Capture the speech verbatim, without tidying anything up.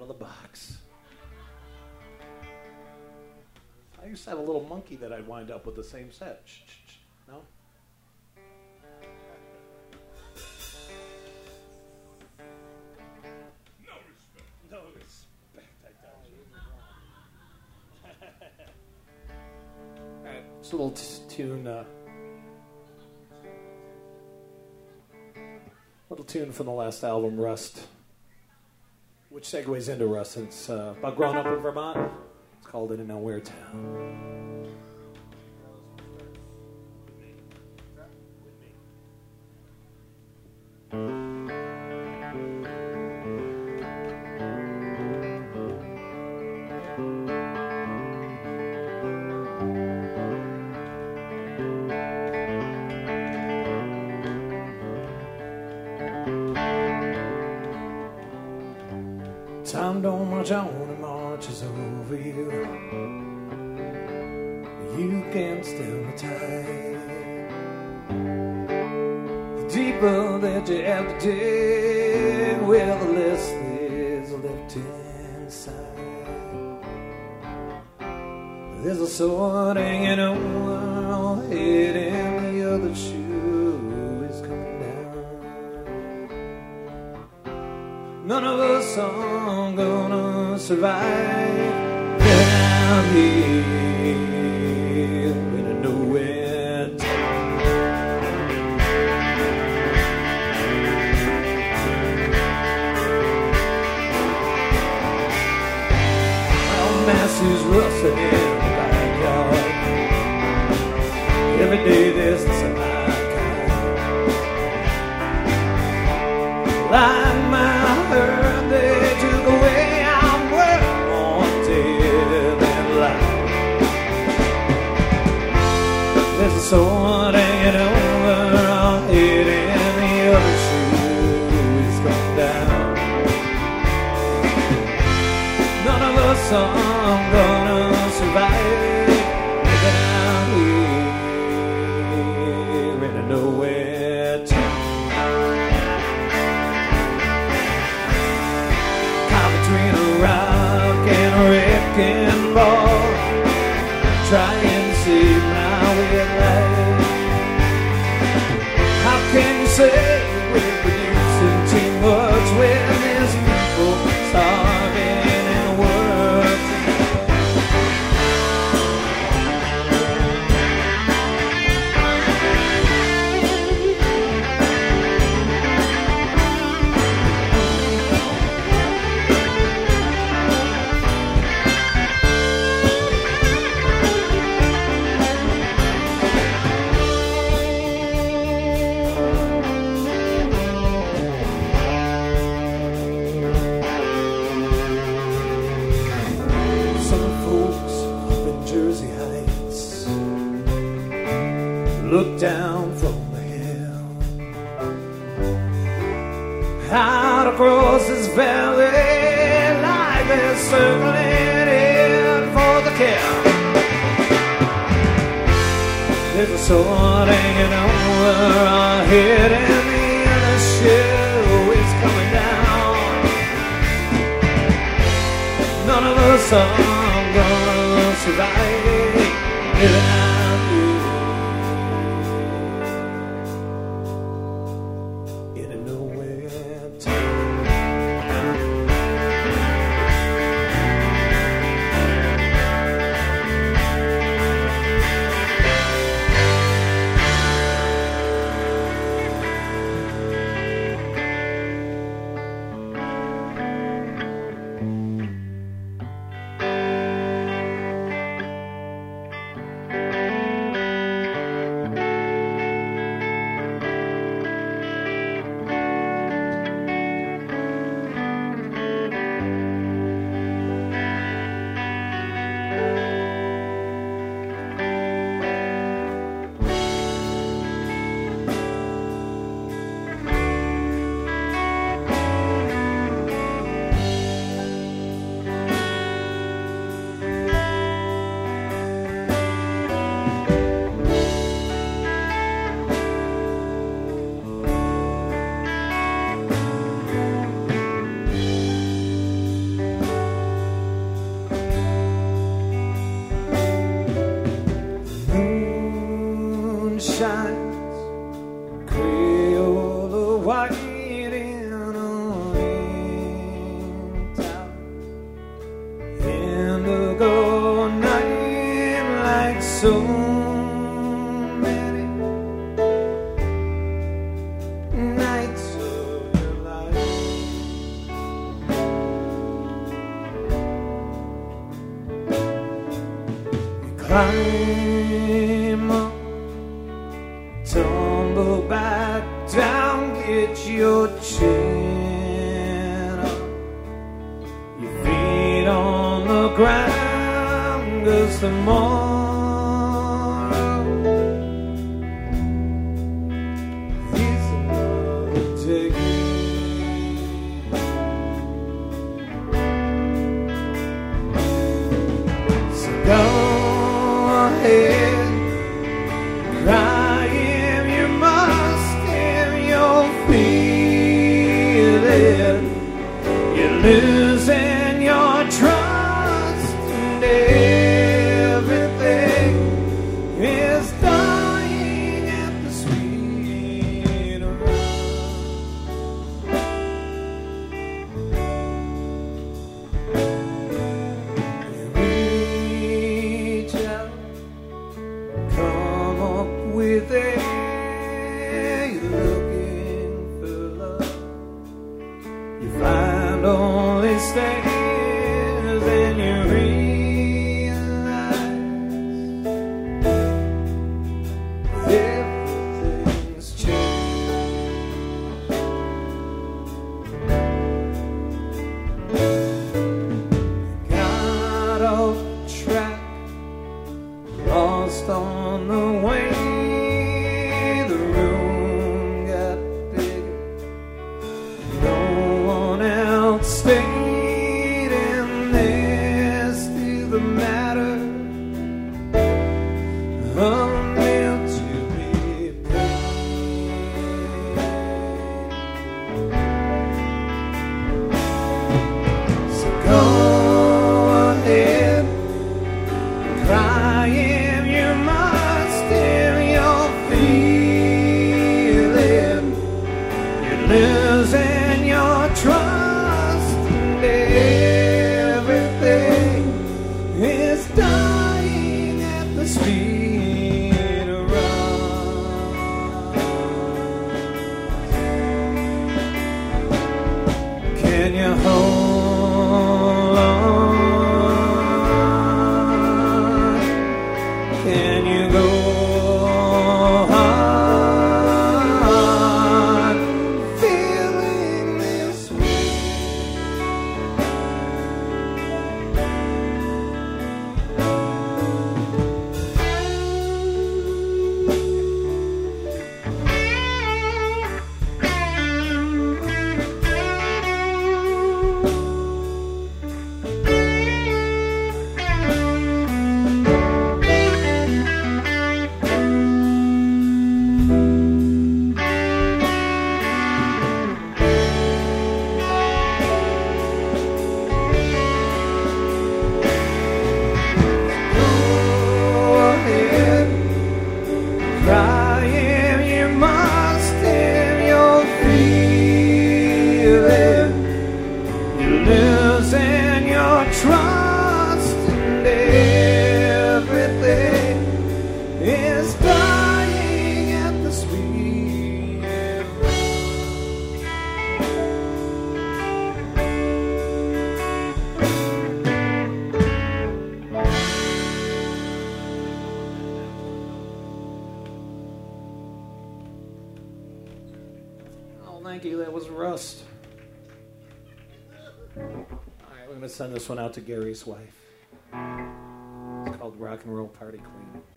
of the box. I used to have a little monkey that I'd wind up with the same set. Shh, shh, shh. No? No respect. No respect, I tell you. All right, this little t- tune, uh, little tune from the last album, Rust, which segues into Rust. It's uh, about growing up in Vermont. It's called In a Nowhere Town. Time don't march on, it marches over you. You can still the tide. The deeper that you have to dig, well, the less is left inside. There's a sword hanging over head, and the other shoe is coming down. None of us are gonna survive down here in a nowhere town. Our mass is rusting in the backyard. Every day there's some kind. Like my herd, they took away our world, wanted and life. There's a sword hanging over our head, and the other shoe is gone down. None of us are gonna survive living out here in a nowhere town. Between a rock and a wrecking ball, trying to save my way of life. How can you say we're producing too much when there's people starving in the world look down from the hill, out across this valley, life is circling in for the kill. There's a sword hanging over our head, and the other shoe is coming down. None of us are gonna survive living out Climb up, tumble back down, get your chin up, your feet on the ground, 'cause tomorrow is another day. So go ahead, cry if you must, if you'll feel it. You're losing your trust, and everything is dying at the speed of you reach out, come up with it, you're looking for love, you find only stairs, and you realize everything's changed. Got off track, lost on the way, the room got bigger, no one else stayed, and there's still the matter of a bill to be paid. So go ahead, cry if you must, if you'll feel it. You're losing your trust, and everything is dying at the speed of rust. Can you hold on? Can you go on feeling this way? Cry if you must, if you'll feel it. You're losing your trust, and everything is dying at the speed of Oh, thank you. That was Rust. All right, we're going to send this one out to Gary's wife. It's called Rock and Roll Party Queen.